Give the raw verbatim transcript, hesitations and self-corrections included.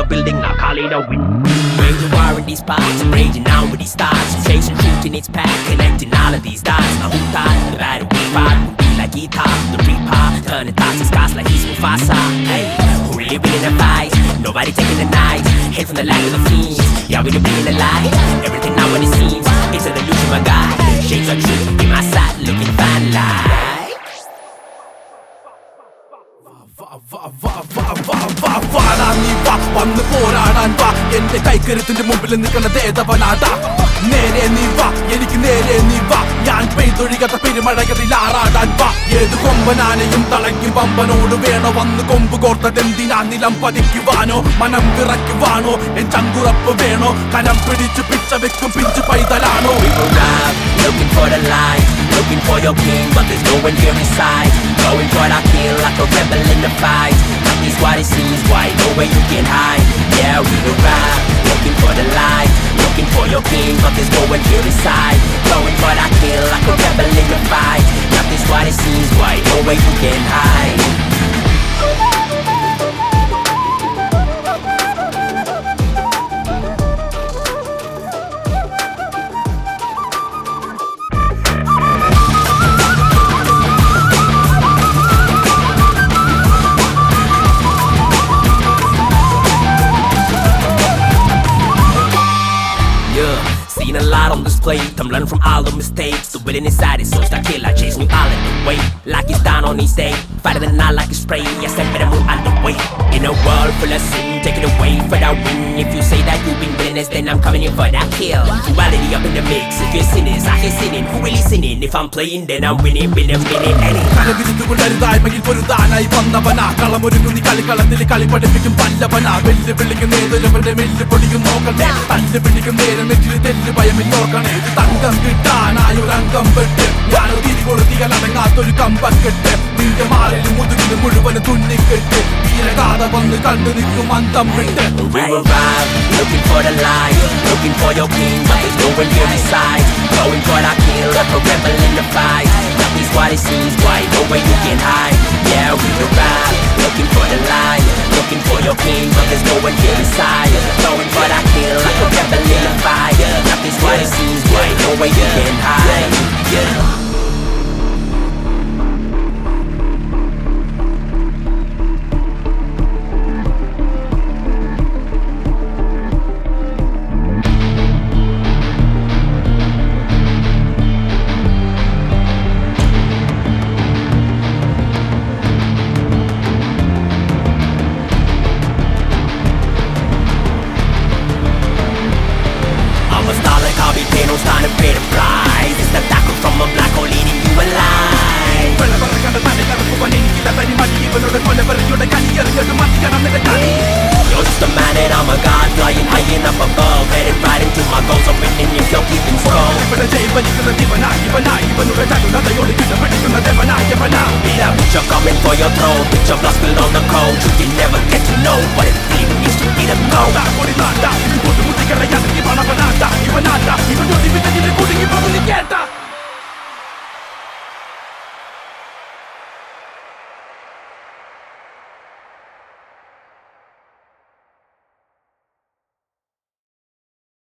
the building, now call it a win. Wage a war in these spots, and raging on with these thoughts. Chasing truth in its path, connecting all of these dots. Now who thought the battle we fought would be like guitar? The reaper, turning thoughts and scars like he's Mufasa. Hey, who really winning the fight? Nobody taking the night. Hail from the land of the fiends. Yeah, we the being the light. Everything not what it seems. It's an illusion, my guy. Shades of truth in my sight, looking fine like. വാടാ നീ വാ വന്ന് പോരാടാൻ വാ എന്റെ കൈക്കരുത്തിന്റെ മുമ്പിൽ നിൽക്കുന്ന ദേതവനാടാ നേരെ നീ വാ എനിക്ക് നേരെ നീ വാ ഞാൻ പെയ്തൊഴികത്ത പെരുമഴകളിൽ ആറാടാൻ വാ ഏത് കൊമ്പനാനെയും തളയ്ക്കും പമ്പനോട് വേണോ വന്ന് കൊമ്പ് കോർത്തതെന്തിനാ നിലം പതിക്കുവാനോ മനം വിറയ്ക്കുവാനോ എൻ ചങ്കുറപ്പ് വേണോ കരം പിടിച്ചു പിച്ച വെക്കും പിഞ്ചു പൈതലാണോ Looking for the light, looking for your king, but there's no one here inside. Going for our kill like a rebel in the fight. Nothing's what it seems, why no way you can hide. Yeah, we will ride, looking for the light, looking for your king, but there's no one here inside. Going for our kill like a rebel in the fight. Nothing's what it seems, why no way you can hide. Seen a lot on display, I'm learning from all the mistakes. The willing inside is so stuck here, I chase me all in the way. Like it's down on each day, fighter than I like a spray. Yes, I better move out the way. In a world full of sin, take it away for that win. If you say that you've been winners, then I'm coming in for that kill. Duality up in the mix, if you're sinners, I hear sinning. Who really sinning? If I'm playing, then I'm winning, winning, winning. Any കലവിരുത്തുകൊണ്ടരുതായ്മയിൽ പൊരുതാനായി വന്നവനാ കളമൊരുങ്ങുന്നി കളിക്കളത്തിൽ കളി പഠിപ്പിക്കും പല്ലവനാ വെല്ലു വിളിക്കും നേതരവരുടെ മെല്ല് പൊടിയും നോക്കണേ തല്ല് പിടിക്കും നേരം നെറ്റിൽ തെല്ല് ഭയമില്ലോർക്കണേ തങ്കം കിട്ടാനായൊരംഗം വെട്ട് ഞാനോ തിരികൊളുത്തികളടങ്ങാത്തൊരു കമ്പക്കെട്ട് നിന്റെ മാറിൽ മുതുകിന് മുഴുവന് തുന്നിക്കെട്ട് വീരഗാഥ വന്ന് കണ്ടു നിൽക്കും അന്തം വിട്ട് We will ride, looking for the light, looking for your king, but there's no one here inside. Going for that kill, like a rebel in the fight. Nothing's what it seems, why no way you can hide. Yeah, we will ride, looking for the light, looking for your king, but there's no one here inside. Going for that kill, like a rebel in the fight. Nothing's what it seems, why no way you can hide. Yeah. Thanos trying to pay the price. It's the tackle from a black hole leading you alive. You're just a man and I'm a god, flying high and up above, headed right into my goals. I'm winning if you're keeping strong. You're coming for your throne, bitch, your blood spilled on the cold. You can never get to know what it really means to be the goat.